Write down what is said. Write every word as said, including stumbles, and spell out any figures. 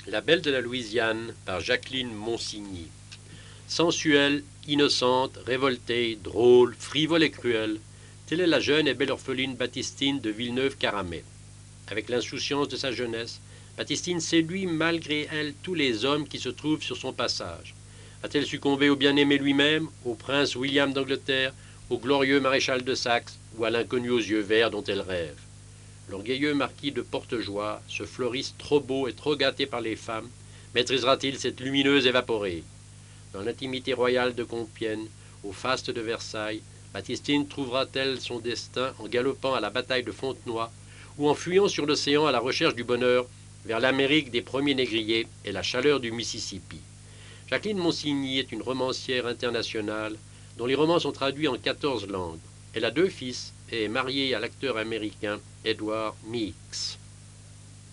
La belle de la Louisiane par Jacqueline Monsigny. Sensuelle, innocente, révoltée, drôle, frivole et cruelle, telle est la jeune et belle orpheline Baptistine de Villeneuve-Caramet. Avec l'insouciance de sa jeunesse, Baptistine séduit malgré elle tous les hommes qui se trouvent sur son passage. A-t-elle succombé au bien-aimé lui-même, au prince William d'Angleterre, au glorieux maréchal de Saxe ou à l'inconnu aux yeux verts dont elle rêve? L'orgueilleux marquis de Portejoie, ce fleuriste trop beau et trop gâté par les femmes, maîtrisera-t-il cette lumineuse évaporée? Dans l'intimité royale de Compiègne, au faste de Versailles, Baptistine trouvera-t-elle son destin en galopant à la bataille de Fontenoy ou en fuyant sur l'océan à la recherche du bonheur vers l'Amérique des premiers négriers et la chaleur du Mississippi? Jacqueline Monsigny est une romancière internationale dont les romans sont traduits en quatorze langues. Elle a deux fils et est mariée à l'acteur américain Edward Meeks.